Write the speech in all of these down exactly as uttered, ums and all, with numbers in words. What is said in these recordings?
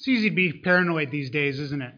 It's easy to be paranoid these days, isn't it?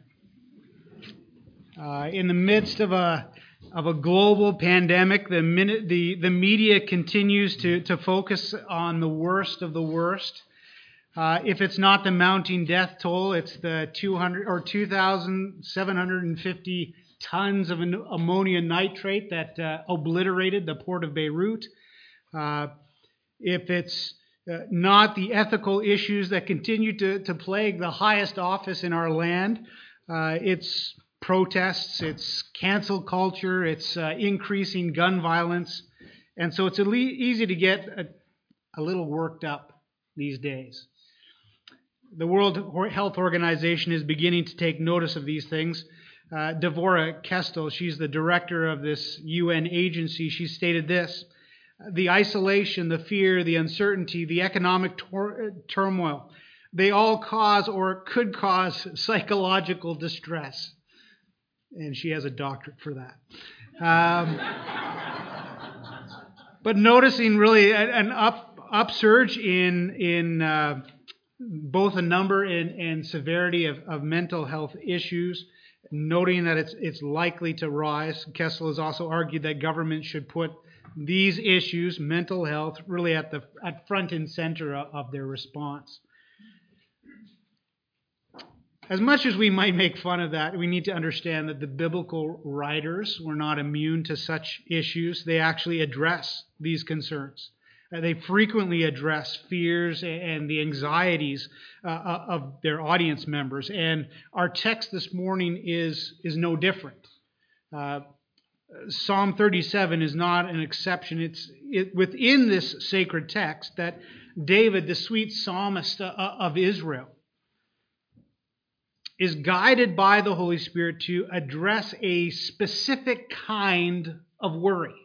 Uh, in the midst of a of a global pandemic, the minute the, the media continues to, to focus on the worst of the worst. Uh, if it's not the mounting death toll, it's the two hundred or two thousand seven hundred fifty tons of ammonia nitrate that uh, obliterated the port of Beirut. Uh, if it's uh, not the ethical issues that continue to, to plague the highest office in our land, uh, it's protests, it's cancel culture, it's uh, increasing gun violence. And so it's le- easy to get a, a little worked up these days. The World Health Organization is beginning to take notice of these things. Uh, Devorah Kestel, she's the director of this U N agency, she stated this: the isolation, the fear, the uncertainty, the economic tor- turmoil, they all cause or could cause psychological distress. And she has a doctorate for that. Um, but noticing really an up upsurge in in uh, both a number and, and severity of, of mental health issues, noting that it's it's likely to rise. Kessel has also argued that government should put these issues, mental health, really at the at front and center of, of their response. As much as we might make fun of that, we need to understand that the biblical writers were not immune to such issues. They actually address these concerns. Uh, they frequently address fears and the anxieties uh, of their audience members. And our text this morning is, is no different. Uh, Psalm thirty-seven is not an exception. It's it, within this sacred text that David, the sweet psalmist uh, of Israel, is guided by the Holy Spirit to address a specific kind of worry.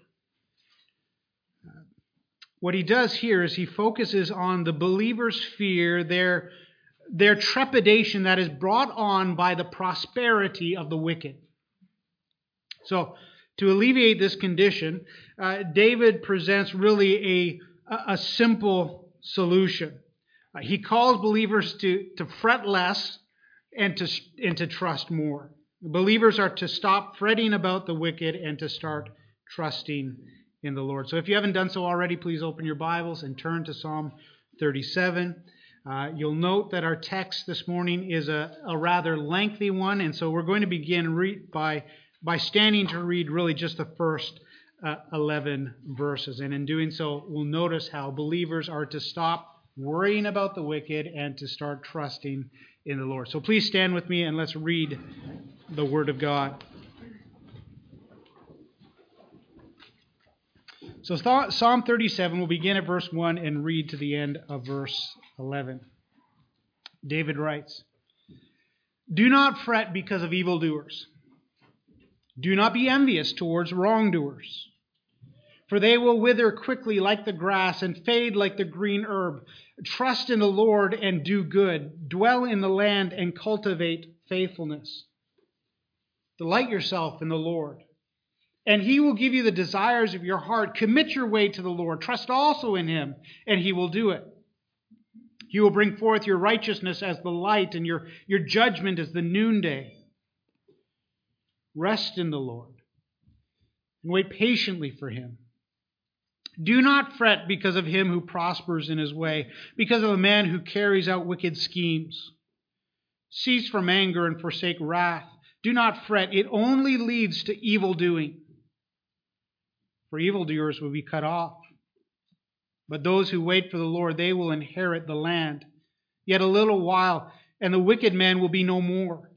What he does here is he focuses on the believer's fear, their, their trepidation that is brought on by the prosperity of the wicked. So, to alleviate this condition, uh, David presents really a, a simple solution. Uh, he calls believers to, to fret less and to, and to trust more. Believers are to stop fretting about the wicked and to start trusting in the Lord. So if you haven't done so already, please open your Bibles and turn to Psalm thirty-seven. Uh, you'll note that our text this morning is a, a rather lengthy one, and so we're going to begin re- by, by standing to read really just the first uh, eleven verses. And in doing so, we'll notice how believers are to stop worrying about the wicked and to start trusting in the Lord. So please stand with me and let's read the Word of God. So Psalm thirty-seven, we'll begin at verse one and read to the end of verse eleven. David writes, "Do not fret because of evildoers. Do not be envious towards wrongdoers. For they will wither quickly like the grass and fade like the green herb. Trust in the Lord and do good. Dwell in the land and cultivate faithfulness. Delight yourself in the Lord, and He will give you the desires of your heart. Commit your way to the Lord. Trust also in Him, and He will do it. He will bring forth your righteousness as the light and your, your judgment as the noonday. Rest in the Lord and wait patiently for Him. Do not fret because of him who prospers in his way, because of a man who carries out wicked schemes. Cease from anger and forsake wrath. Do not fret. It only leads to evil doing. For evildoers will be cut off. But those who wait for the Lord, they will inherit the land. Yet a little while, and the wicked man will be no more.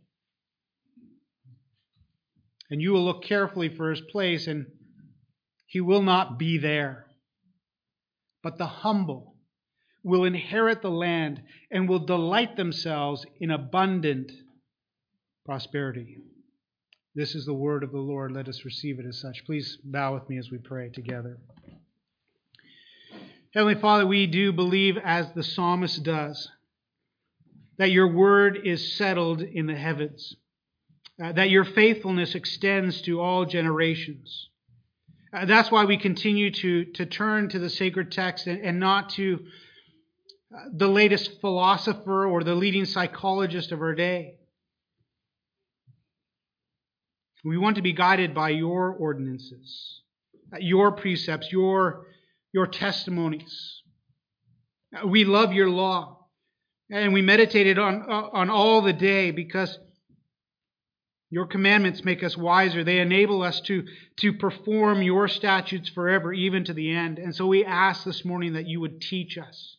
And you will look carefully for his place, and he will not be there. But the humble will inherit the land and will delight themselves in abundant prosperity." This is the word of the Lord. Let us receive it as such. Please bow with me as we pray together. Heavenly Father, we do believe, as the psalmist does, that your word is settled in the heavens, uh, that your faithfulness extends to all generations. Uh, that's why we continue to, to turn to the sacred text and, and not to uh, the latest philosopher or the leading psychologist of our day. We want to be guided by your ordinances, your precepts, your, your testimonies. We love your law, and we meditated on, on all the day because your commandments make us wiser. They enable us to, to perform your statutes forever, even to the end. And so we ask this morning that you would teach us,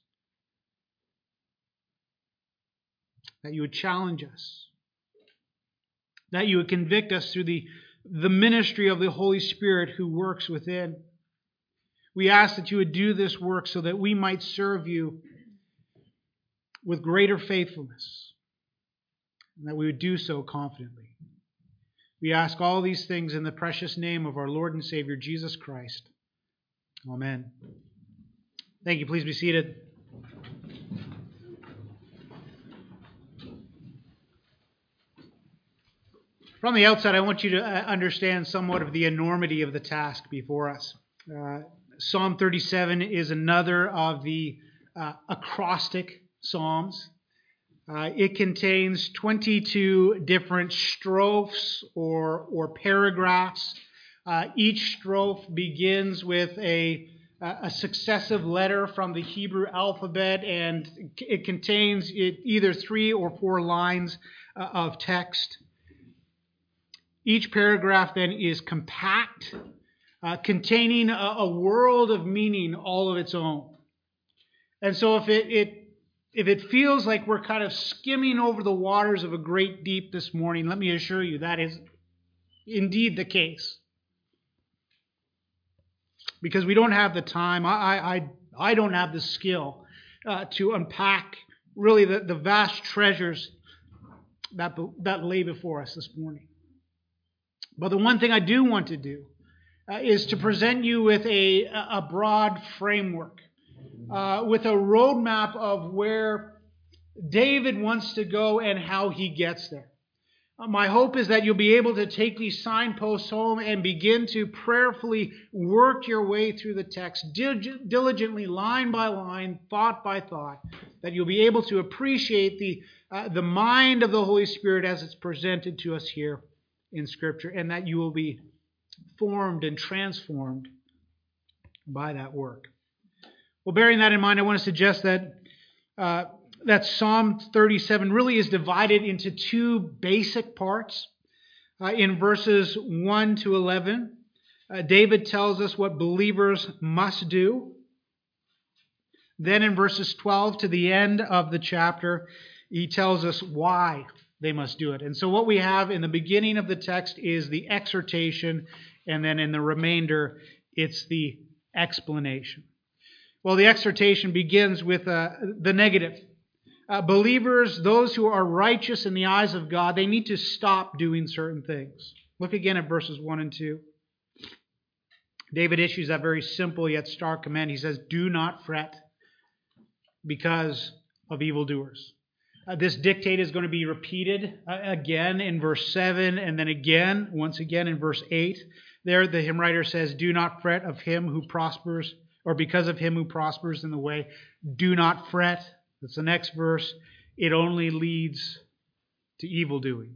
that you would challenge us, that you would convict us through the, the ministry of the Holy Spirit who works within. We ask that you would do this work so that we might serve you with greater faithfulness, and that we would do so confidently. We ask all these things in the precious name of our Lord and Savior, Jesus Christ. Amen. Thank you. Please be seated. From the outset, I want you to understand somewhat of the enormity of the task before us. Uh, Psalm thirty-seven is another of the uh, acrostic psalms. Uh, it contains twenty-two different strophes or, or paragraphs. Uh, each strophe begins with a, a successive letter from the Hebrew alphabet, and it contains it either three or four lines uh, of text. Each paragraph then is compact, uh, containing a, a world of meaning all of its own. And so if it, it if it feels like we're kind of skimming over the waters of a great deep this morning, let me assure you that is indeed the case. Because we don't have the time, I I, I don't have the skill uh, to unpack really the, the vast treasures that, that lay before us this morning. But the one thing I do want to do uh, is to present you with a, a broad framework, uh, with a roadmap of where David wants to go and how he gets there. Uh, my hope is that you'll be able to take these signposts home and begin to prayerfully work your way through the text, dil- diligently, line by line, thought by thought, that you'll be able to appreciate the, uh, the mind of the Holy Spirit as it's presented to us here in Scripture, and that you will be formed and transformed by that work. Well, bearing that in mind, I want to suggest that uh, that Psalm thirty-seven really is divided into two basic parts. Uh, in verses one to eleven, uh, David tells us what believers must do. Then in verses twelve to the end of the chapter, he tells us why they must do it. And so what we have in the beginning of the text is the exhortation, and then in the remainder, it's the explanation. Well, the exhortation begins with uh, the negative. Uh, believers, those who are righteous in the eyes of God, they need to stop doing certain things. Look again at verses one and two. David issues that very simple yet stark command. He says, "Do not fret because of evildoers." Uh, this dictate is going to be repeated uh, again in verse seven, and then again, once again in verse eight. There, the hymn writer says, "Do not fret of him who prospers, or because of him who prospers in the way. Do not fret." That's the next verse. "It only leads to evil doing."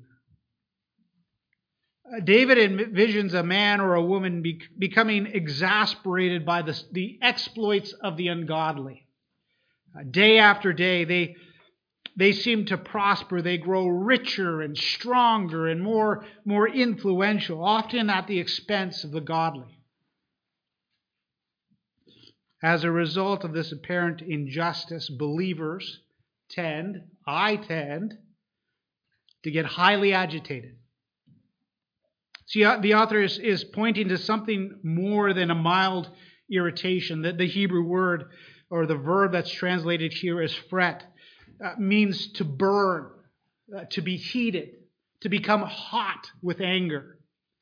Uh, David envisions a man or a woman be- becoming exasperated by the, the exploits of the ungodly. Uh, day after day, they They seem to prosper. They grow richer and stronger and more, more influential, often at the expense of the godly. As a result of this apparent injustice, believers tend, I tend, to get highly agitated. See, the author is, is pointing to something more than a mild irritation. The, the Hebrew word, or the verb that's translated here as fret, Uh, means to burn, uh, to be heated, to become hot with anger.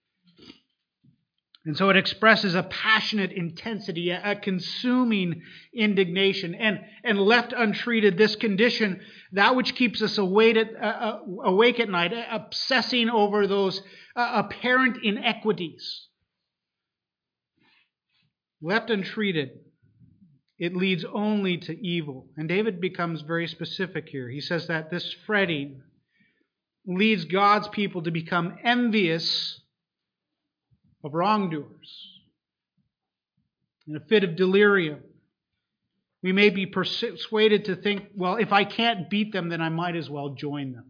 And so it expresses a passionate intensity, a, a consuming indignation. And, and left untreated, this condition, that which keeps us awake at, uh, awake at night, obsessing over those uh, apparent inequities. Left untreated, it leads only to evil. And David becomes very specific here. He says that this fretting leads God's people to become envious of wrongdoers. In a fit of delirium, we may be persuaded to think, well, if I can't beat them, then I might as well join them.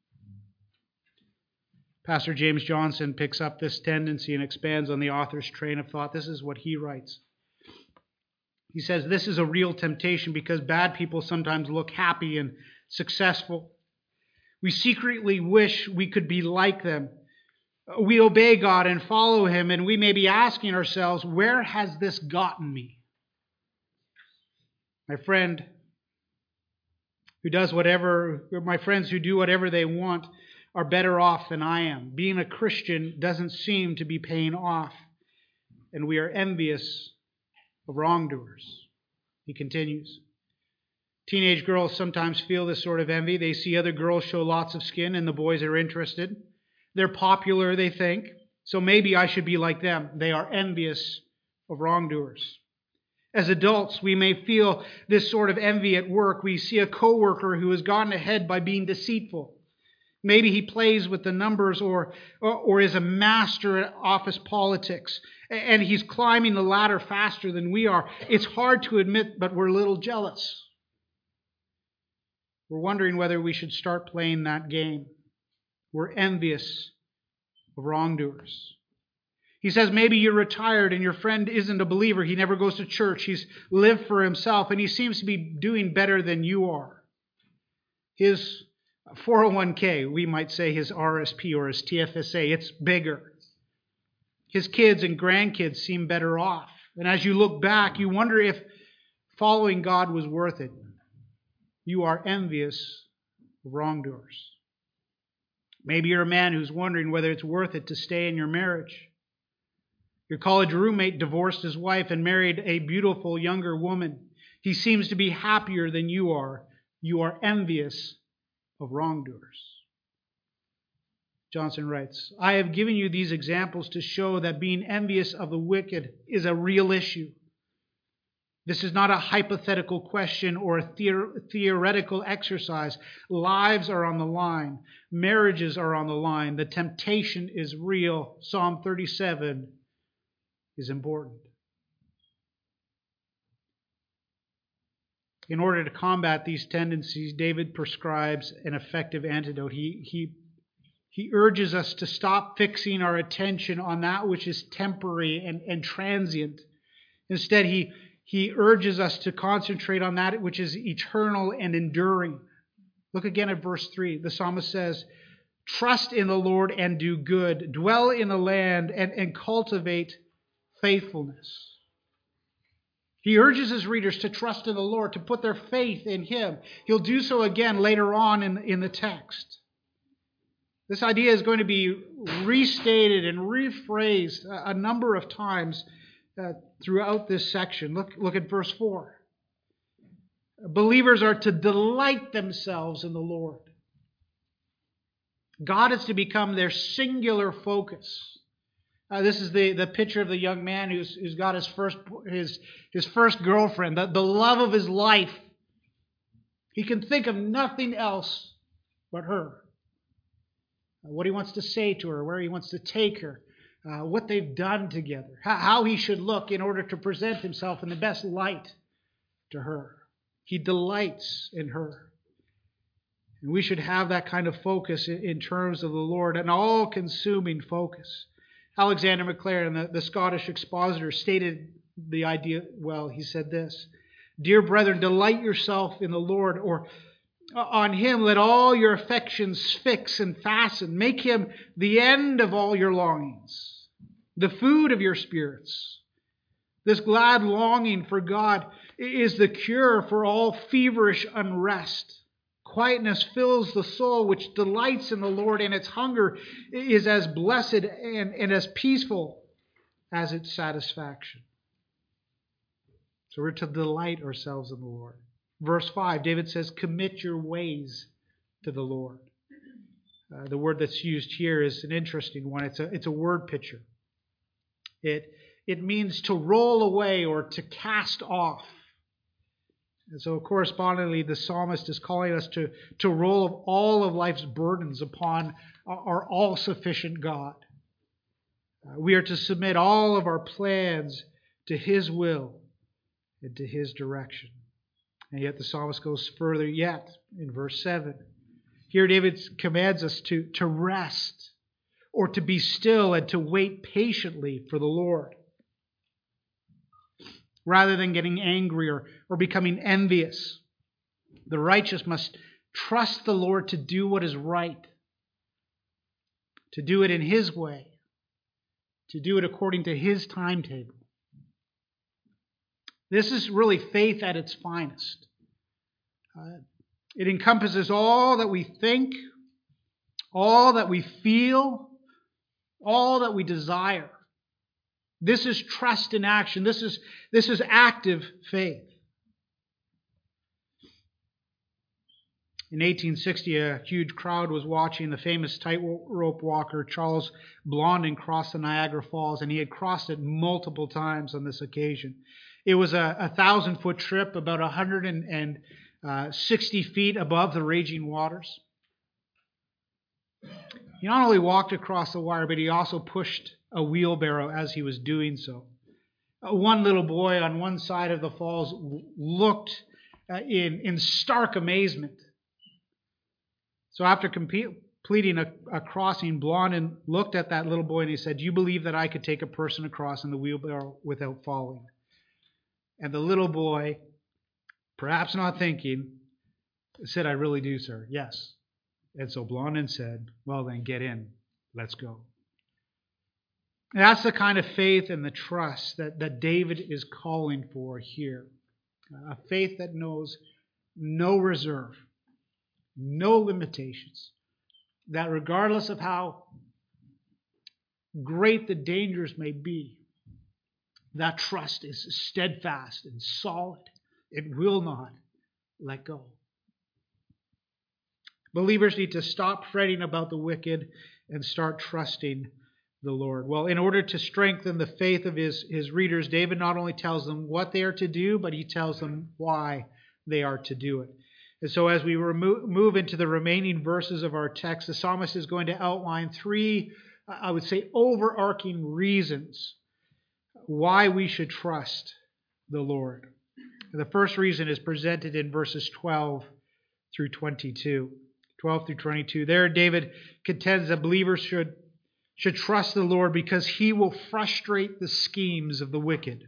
Pastor James Johnson picks up this tendency and expands on the author's train of thought. This is what he writes. He says, this is a real temptation because bad people sometimes look happy and successful. We secretly wish we could be like them. We obey God and follow Him, and we may be asking ourselves, where has this gotten me? My friend who does whatever, my friends who do whatever they want are better off than I am. Being a Christian doesn't seem to be paying off, and we are envious of wrongdoers. He continues. Teenage girls sometimes feel this sort of envy. They see other girls show lots of skin, and the boys are interested. They're popular, they think, so maybe I should be like them. They are envious of wrongdoers. As adults, we may feel this sort of envy at work. We see a coworker who has gotten ahead by being deceitful. Maybe he plays with the numbers or, or, or is a master at office politics, and he's climbing the ladder faster than we are. It's hard to admit, but we're a little jealous. We're wondering whether we should start playing that game. We're envious of wrongdoers. He says maybe you're retired and your friend isn't a believer. He never goes to church. He's lived for himself and he seems to be doing better than you are. His four oh one k, we might say his R S P or his T F S A, it's bigger. His kids and grandkids seem better off. And as you look back, you wonder if following God was worth it. You are envious of wrongdoers. Maybe you're a man who's wondering whether it's worth it to stay in your marriage. Your college roommate divorced his wife and married a beautiful younger woman. He seems to be happier than you are. You are envious of wrongdoers. Johnson writes, I have given you these examples to show that being envious of the wicked is a real issue. This is not a hypothetical question or a theor- theoretical exercise. Lives are on the line. Marriages are on the line. The temptation is real. Psalm thirty-seven is important. In order to combat these tendencies, David prescribes an effective antidote. He, he, he urges us to stop fixing our attention on that which is temporary and, and transient. Instead, he He urges us to concentrate on that which is eternal and enduring. Look again at verse three. The psalmist says, trust in the Lord and do good. Dwell in the land and, and cultivate faithfulness. He urges his readers to trust in the Lord, to put their faith in Him. He'll do so again later on in, in the text. This idea is going to be restated and rephrased a, a number of times Uh, throughout this section. Look, look at verse four. Believers are to delight themselves in the Lord. God is to become their singular focus. Uh, this is the, the picture of the young man who's, who's got his first his, his first girlfriend, the, the love of his life. He can think of nothing else but her. Uh, what he wants to say to her, where he wants to take her. Uh, what they've done together, how, how he should look in order to present himself in the best light to her. He delights in her. And we should have that kind of focus in, in terms of the Lord, an all-consuming focus. Alexander Maclaren, the, the Scottish expositor, stated the idea well. He said this, Dear brethren, delight yourself in the Lord, or on Him let all your affections fix and fasten. Make Him the end of all your longings, the food of your spirits. This glad longing for God is the cure for all feverish unrest. Quietness fills the soul which delights in the Lord, and its hunger is as blessed and, and as peaceful as its satisfaction. So we're to delight ourselves in the Lord. Verse five, David says, commit your ways to the Lord. Uh, the word that's used here is an interesting one. It's a, it's a word picture. It, it means to roll away or to cast off. And so correspondingly, the psalmist is calling us to, to roll all of life's burdens upon our all-sufficient God. Uh, we are to submit all of our plans to His will and to His direction. And yet the psalmist goes further yet in verse seven. Here David commands us to, to rest or to be still and to wait patiently for the Lord. Rather than getting angry or, or becoming envious, the righteous must trust the Lord to do what is right, to do it in His way, to do it according to His timetable. This is really faith at its finest. Uh, it encompasses all that we think, all that we feel, all that we desire. This is trust in action. This is, this is active faith. In eighteen sixty, a huge crowd was watching the famous tightrope walker Charles Blondin cross the Niagara Falls, and he had crossed it multiple times on this occasion. It was a, a thousand-foot trip, about one hundred sixty feet above the raging waters. He not only walked across the wire, but he also pushed a wheelbarrow as he was doing so. Uh, one little boy on one side of the falls looked uh, in, in stark amazement. So after completing a, a crossing, Blondin looked at that little boy and he said, "Do you believe that I could take a person across in the wheelbarrow without falling?" And the little boy, perhaps not thinking, said, "I really do, sir. Yes." And so Blondin said, "Well then, get in. Let's go." And that's the kind of faith and the trust that, that David is calling for here. A faith that knows no reserve, no limitations. That regardless of how great the dangers may be, that trust is steadfast and solid. It will not let go. Believers need to stop fretting about the wicked and start trusting the Lord. Well, in order to strengthen the faith of his, his readers, David not only tells them what they are to do, but he tells them why they are to do it. And so as we remo- move into the remaining verses of our text, the psalmist is going to outline three, I would say, overarching reasons why we should trust the Lord. The first reason is presented in verses twelve through twenty-two. twelve through twenty-two. There, David contends that believers should, should trust the Lord because He will frustrate the schemes of the wicked.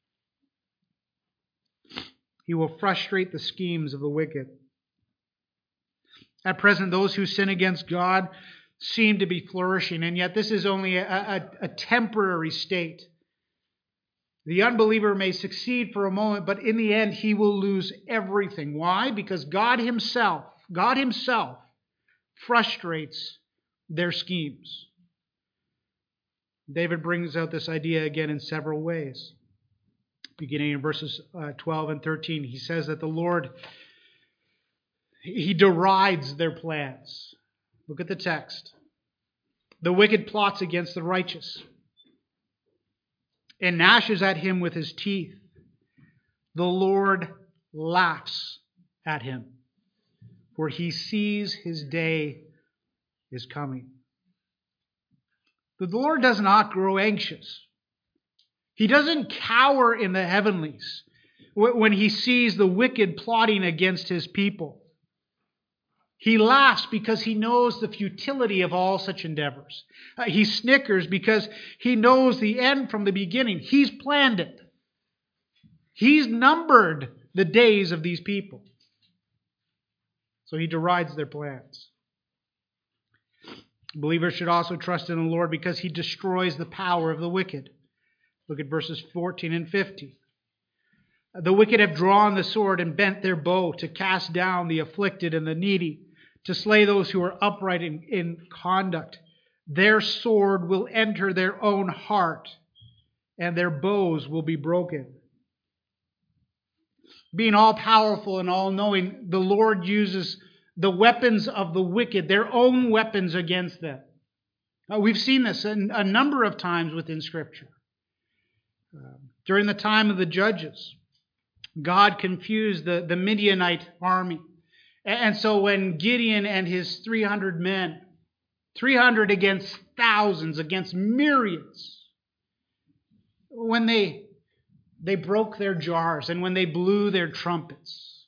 He will frustrate the schemes of the wicked. At present, those who sin against God seem to be flourishing, and yet this is only a, a, a temporary state. The unbeliever may succeed for a moment, but in the end he will lose everything. Why? Because God Himself, God Himself frustrates their schemes. David brings out this idea again in several ways. Beginning in verses uh, twelve and thirteen, he says that the Lord, He derides their plans. Look at the text. The wicked plots against the righteous and gnashes at him with his teeth. The Lord laughs at him, for He sees his day is coming. The Lord does not grow anxious. He doesn't cower in the heavenlies when He sees the wicked plotting against His people. He laughs because He knows the futility of all such endeavors. Uh, he snickers because He knows the end from the beginning. He's planned it. He's numbered the days of these people. So He derides their plans. Believers should also trust in the Lord because He destroys the power of the wicked. Look at verses fourteen and fifteen. The wicked have drawn the sword and bent their bow to cast down the afflicted and the needy, to slay those who are upright in, in conduct. Their sword will enter their own heart, and their bows will be broken. Being all-powerful and all-knowing, the Lord uses the weapons of the wicked, their own weapons against them. Uh, we've seen this a, a number of times within Scripture. Uh, during the time of the judges, God confused the, the Midianite army. And so when Gideon and his three hundred men, three hundred against thousands, against myriads, when they, they broke their jars and when they blew their trumpets,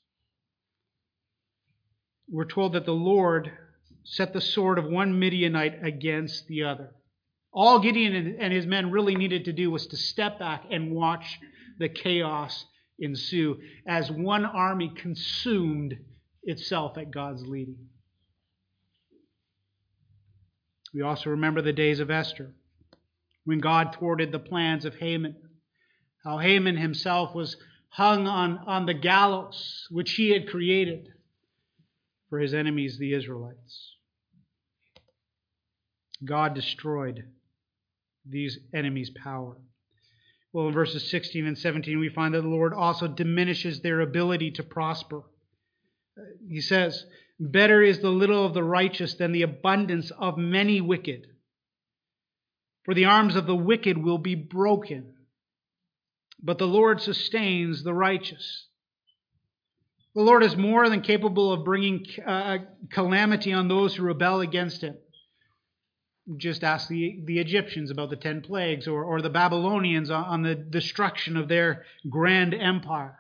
we're told that the Lord set the sword of one Midianite against the other. All Gideon and his men really needed to do was to step back and watch the chaos ensue as one army consumed itself at God's leading. We also remember the days of Esther, when God thwarted the plans of Haman, how Haman himself was hung on, on the gallows which he had created for his enemies, the Israelites. God destroyed these enemies' power. Well, in verses sixteen and seventeen, we find that the Lord also diminishes their ability to prosper. He says, "Better is the little of the righteous than the abundance of many wicked. For the arms of the wicked will be broken, but the Lord sustains the righteous." The Lord is more than capable of bringing uh, calamity on those who rebel against Him. Just ask the, the Egyptians about the ten plagues, or, or the Babylonians on, on the destruction of their grand empire.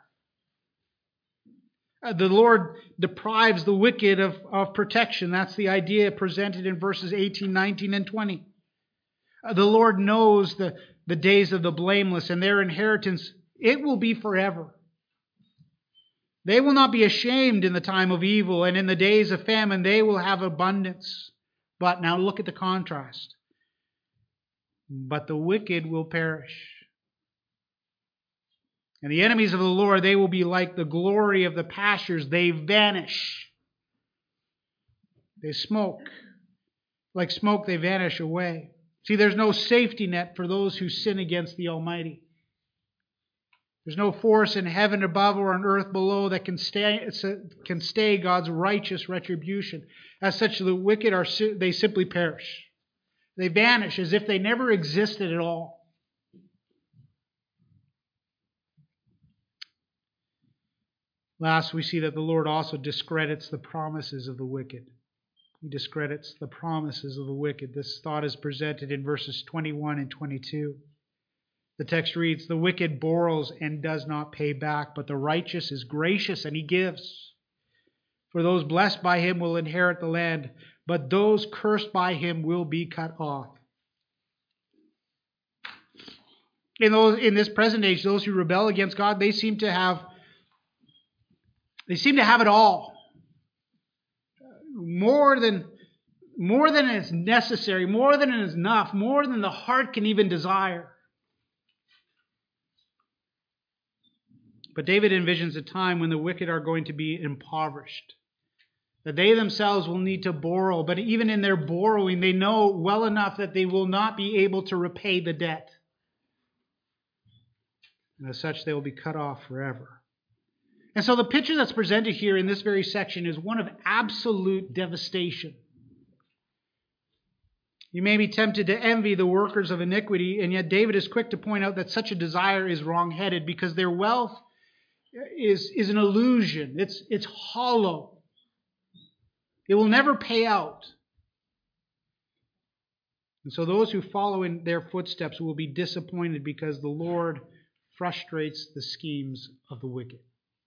Uh, the Lord deprives the wicked of, of protection. That's the idea presented in verses eighteen, nineteen, and twenty. Uh, the Lord knows the, the days of the blameless, and their inheritance, it will be forever. They will not be ashamed in the time of evil, and in the days of famine they will have abundance. But now look at the contrast. But the wicked will perish. And the enemies of the Lord, they will be like the glory of the pastures. They vanish. They smoke. Like smoke, they vanish away. See, there's no safety net for those who sin against the Almighty. There's no force in heaven above or on earth below that can stay, can stay God's righteous retribution. As such, the wicked are they simply perish. They vanish as if they never existed at all. Last, we see that the Lord also discredits the promises of the wicked. He discredits the promises of the wicked. This thought is presented in verses twenty-one and twenty-two. The text reads, "The wicked borrows and does not pay back, but the righteous is gracious and he gives. For those blessed by him will inherit the land, but those cursed by him will be cut off." In those, in this present age, those who rebel against God, they seem to have, they seem to have it all. More than, more than is necessary, more than is enough, more than the heart can even desire. But David envisions a time when the wicked are going to be impoverished. That they themselves will need to borrow, but even in their borrowing, they know well enough that they will not be able to repay the debt. And as such, they will be cut off forever. And so the picture that's presented here in this very section is one of absolute devastation. You may be tempted to envy the workers of iniquity, and yet David is quick to point out that such a desire is wrong-headed because their wealth is, is an illusion. It's, it's hollow. It will never pay out. And so those who follow in their footsteps will be disappointed because the Lord frustrates the schemes of the wicked.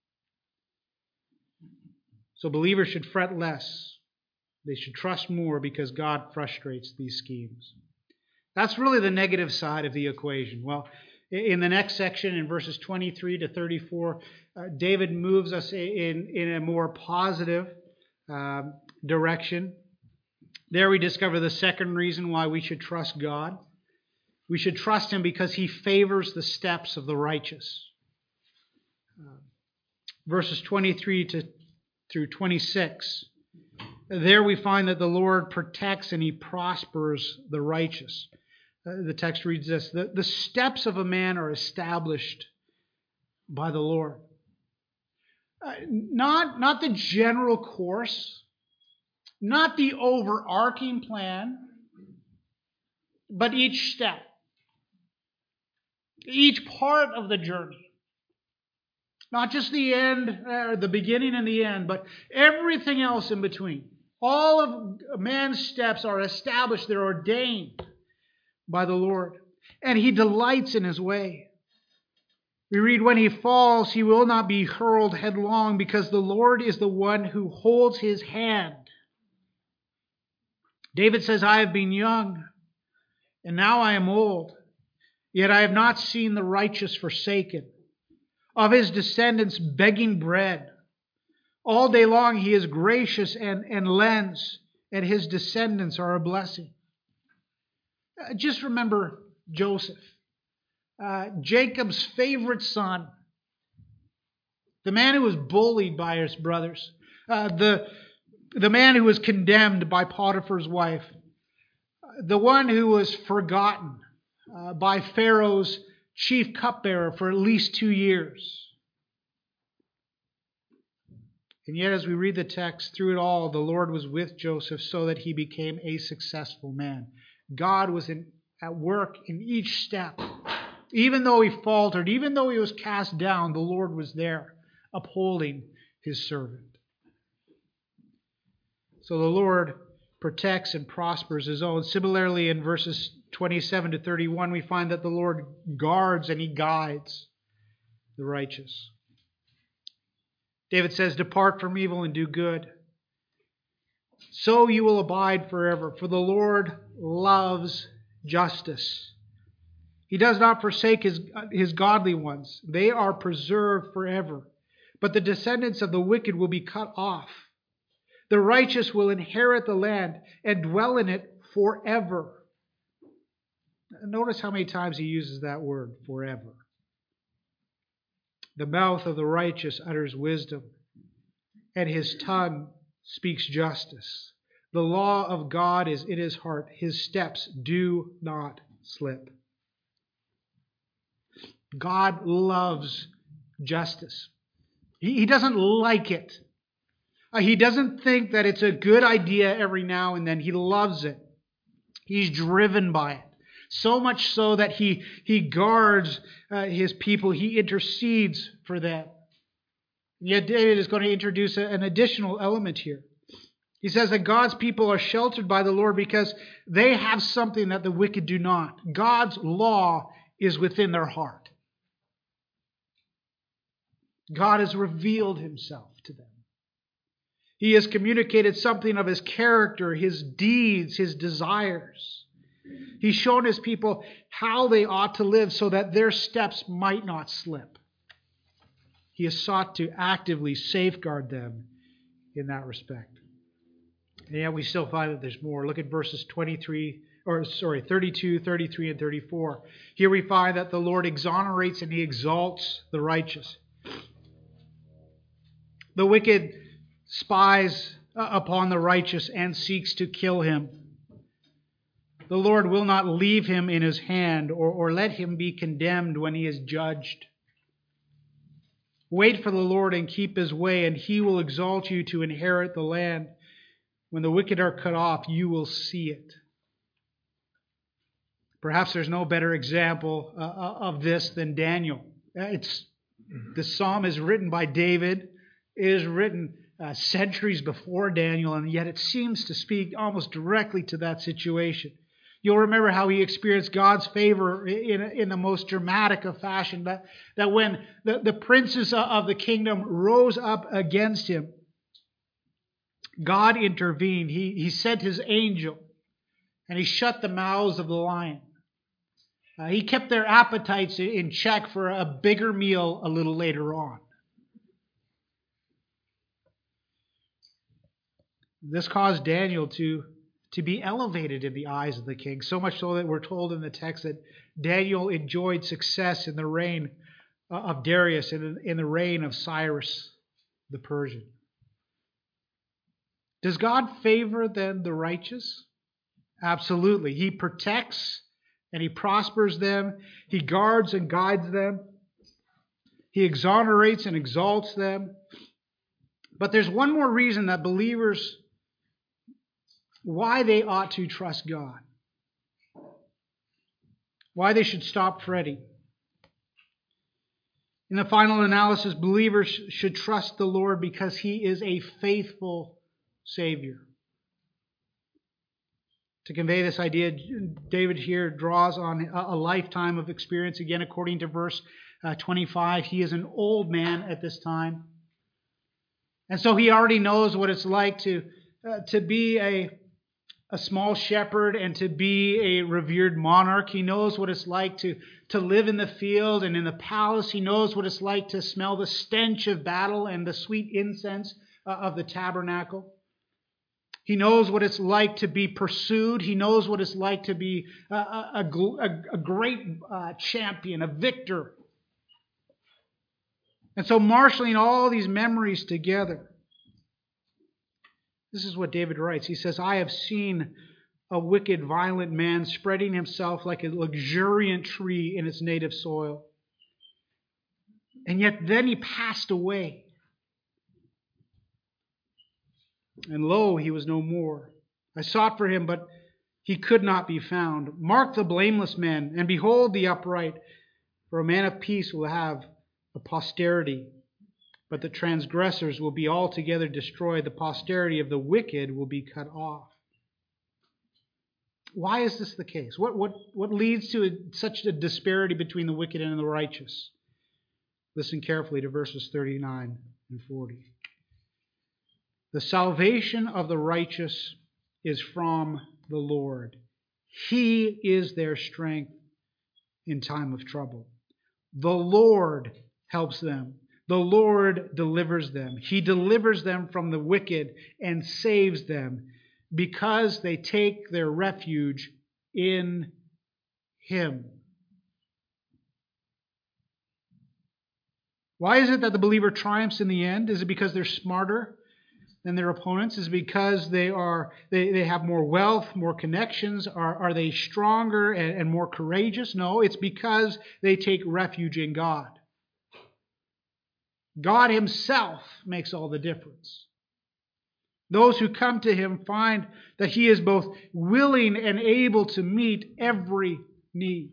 So believers should fret less. They should trust more because God frustrates these schemes. That's really the negative side of the equation. Well, in the next section, in verses twenty-three to thirty-four, uh, David moves us in, in a more positive uh, direction. There we discover the second reason why we should trust God. We should trust Him because He favors the steps of the righteous. Uh, verses twenty-three to through twenty-six. There we find that the Lord protects and He prospers the righteous. Uh, the text reads this: the, the steps of a man are established by the Lord. Uh, not, not the general course, not the overarching plan, but each step, each part of the journey. Not just the end, or the beginning and the end, but everything else in between. All of man's steps are established, they're ordained by the Lord. And He delights in His way. We read, when he falls, he will not be hurled headlong, because the Lord is the one who holds his hand. David says, I have been young, and now I am old, yet I have not seen the righteous forsaken, of his descendants begging bread. All day long he is gracious and, and lends, and his descendants are a blessing. Uh, just remember Joseph. Uh, Jacob's favorite son, the man who was bullied by his brothers, uh, the, the man who was condemned by Potiphar's wife, the one who was forgotten uh, by Pharaoh's chief cupbearer for at least two years. And yet, as we read the text, through it all, the Lord was with Joseph so that he became a successful man. God was in, at work in each step. Even though he faltered, even though he was cast down, the Lord was there, upholding his servant. So the Lord protects and prospers his own. Similarly, in verses twenty-seven to thirty-one, we find that the Lord guards and he guides the righteous. David says, depart from evil and do good, so you will abide forever. For the Lord loves justice. He does not forsake his, his godly ones. They are preserved forever. But the descendants of the wicked will be cut off. The righteous will inherit the land and dwell in it forever. Notice how many times he uses that word, forever. The mouth of the righteous utters wisdom, and his tongue speaks justice. The law of God is in his heart. His steps do not slip. God loves justice. He, he doesn't like it. Uh, he doesn't think that it's a good idea every now and then. He loves it. He's driven by it. So much so that he, he guards uh, his people. He intercedes for them. Yet David is going to introduce a, an additional element here. He says that God's people are sheltered by the Lord because they have something that the wicked do not. God's law is within their heart. God has revealed himself to them. He has communicated something of his character, his deeds, his desires. He's shown his people how they ought to live so that their steps might not slip. He has sought to actively safeguard them in that respect. And yet we still find that there's more. Look at verses twenty-three, or sorry, thirty-two, thirty-three, and thirty-four. Here we find that the Lord exonerates and he exalts the righteous. The wicked spies upon the righteous and seeks to kill him. The Lord will not leave him in his hand or, or let him be condemned when he is judged. Wait for the Lord and keep his way, and he will exalt you to inherit the land. When the wicked are cut off, you will see it. Perhaps there's no better example uh, of this than Daniel. It's, the psalm is written by David. It is written uh, centuries before Daniel, and yet it seems to speak almost directly to that situation. You'll remember how he experienced God's favor in, in the most dramatic of fashion, that, that when the, the princes of the kingdom rose up against him, God intervened. He, he sent his angel, and he shut the mouths of the lion. Uh, he kept their appetites in check for a bigger meal a little later on. This caused Daniel to, to be elevated in the eyes of the king, so much so that we're told in the text that Daniel enjoyed success in the reign of Darius and in the reign of Cyrus the Persian. Does God favor then the righteous? Absolutely. He protects and he prospers them. He guards and guides them. He exonerates and exalts them. But there's one more reason that believers, why they ought to trust God. Why they should stop fretting. In the final analysis, believers should trust the Lord because He is a faithful Savior. To convey this idea, David here draws on a lifetime of experience. Again, according to verse uh, twenty-five, he is an old man at this time. And so he already knows what it's like to, uh, to be a, a small shepherd and to be a revered monarch. He knows what it's like to, to live in the field and in the palace. He knows what it's like to smell the stench of battle and the sweet incense uh, of the tabernacle. He knows what it's like to be pursued. He knows what it's like to be a, a, a, a great uh, champion, a victor. And so marshaling all these memories together, this is what David writes. He says, I have seen a wicked, violent man spreading himself like a luxuriant tree in its native soil. And yet then he passed away. And lo, he was no more. I sought for him, but he could not be found. Mark the blameless man, and behold the upright. For a man of peace will have a posterity, but the transgressors will be altogether destroyed. The posterity of the wicked will be cut off. Why is this the case? What, what, what leads to a, such a disparity between the wicked and the righteous? Listen carefully to verses thirty-nine and forty. The salvation of the righteous is from the Lord. He is their strength in time of trouble. The Lord helps them. The Lord delivers them. He delivers them from the wicked and saves them because they take their refuge in Him. Why is it that the believer triumphs in the end? Is it because they're smarter than their opponents? Is it because they are they, they have more wealth, more connections? Are, are they stronger and, and more courageous? No, it's because they take refuge in God. God Himself makes all the difference. Those who come to Him find that He is both willing and able to meet every need.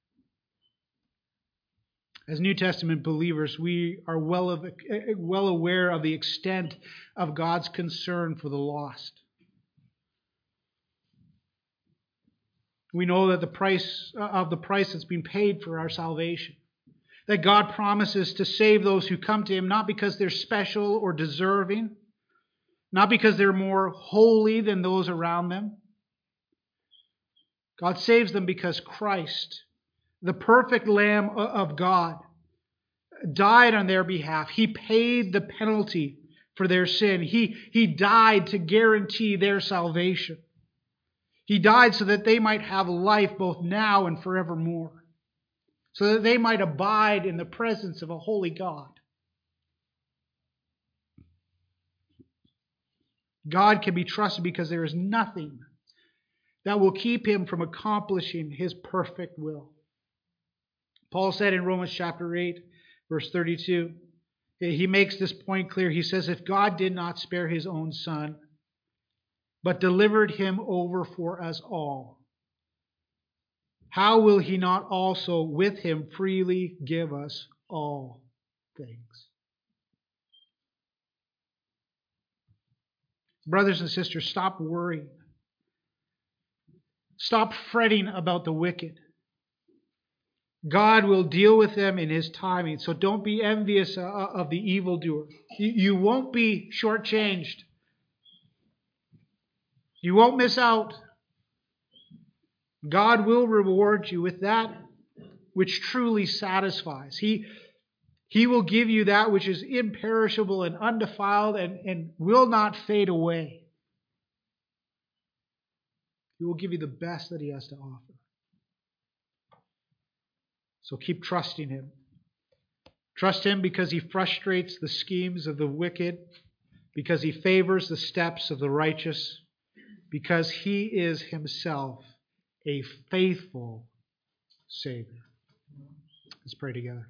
As New Testament believers, we are well, of, well aware of the extent of God's concern for the lost. We know that the price of the price that's been paid for our salvation. That God promises to save those who come to Him, not because they're special or deserving, not because they're more holy than those around them. God saves them because Christ, the perfect Lamb of God, died on their behalf. He paid the penalty for their sin. He, he died to guarantee their salvation. He died so that they might have life both now and forevermore, so that they might abide in the presence of a holy God. God can be trusted because there is nothing that will keep Him from accomplishing His perfect will. Paul said in Romans chapter eight, verse thirty-two, he makes this point clear. He says, if God did not spare His own Son, but delivered Him over for us all, how will He not also with Him freely give us all things? Brothers and sisters, stop worrying. Stop fretting about the wicked. God will deal with them in His timing, so don't be envious of the evildoer. You won't be shortchanged. You won't miss out. God will reward you with that which truly satisfies. He, he will give you that which is imperishable and undefiled and, and will not fade away. He will give you the best that He has to offer. So keep trusting Him. Trust Him because He frustrates the schemes of the wicked, because He favors the steps of the righteous, because He is Himself a faithful Savior. Let's pray together.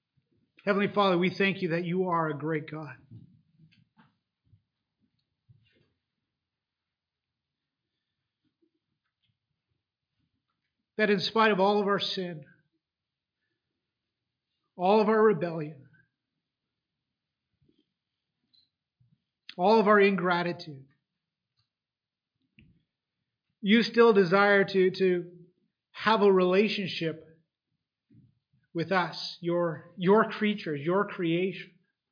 Heavenly Father, we thank You that You are a great God. that in spite of all of our sin, all of our rebellion, all of our ingratitude, you still desire to, to have a relationship with us, your, your creatures, your creation.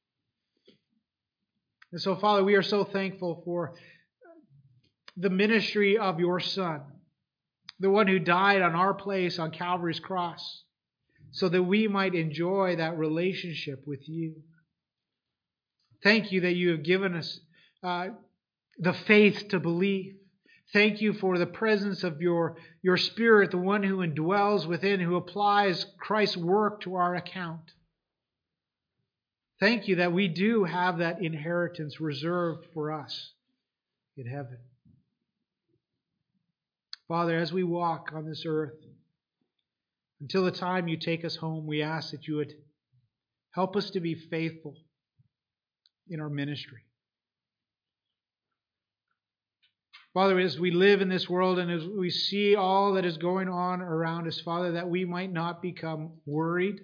And so, Father, we are so thankful for the ministry of your Son, the one who died on our place on Calvary's cross, so that we might enjoy that relationship with you. Thank you that you have given us uh, the faith to believe. Thank you for the presence of your, your Spirit, the one who indwells within, who applies Christ's work to our account. Thank you that we do have that inheritance reserved for us in heaven. Father, as we walk on this earth, until the time you take us home, we ask that you would help us to be faithful in our ministry. Father, as we live in this world and as we see all that is going on around us, Father, that we might not become worried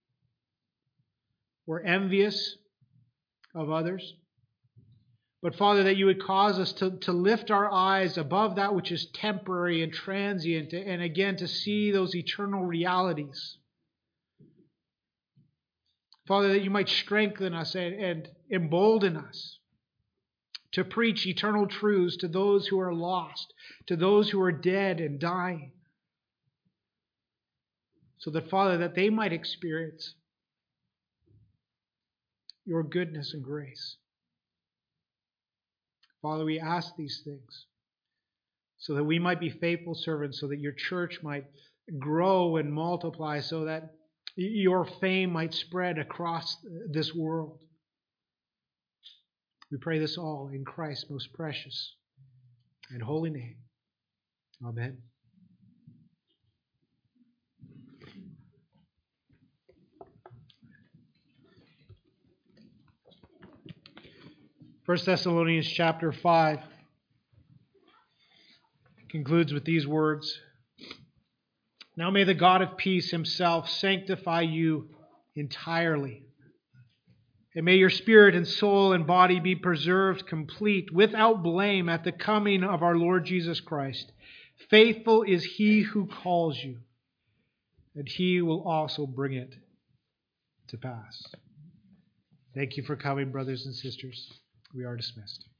or envious of others. But Father, that you would cause us to, to lift our eyes above that which is temporary and transient, and again to see those eternal realities. Father, that you might strengthen us and, and embolden us to preach eternal truths to those who are lost, to those who are dead and dying. So that, Father, that they might experience your goodness and grace. Father, we ask these things so that we might be faithful servants, so that your church might grow and multiply, so that your fame might spread across this world. We pray this all in Christ's most precious and holy name. Amen. First Thessalonians chapter five concludes with these words. Now may the God of peace himself sanctify you entirely. And may your spirit and soul and body be preserved complete, without blame, at the coming of our Lord Jesus Christ. Faithful is he who calls you, and he will also bring it to pass. Thank you for coming, brothers and sisters. We are dismissed.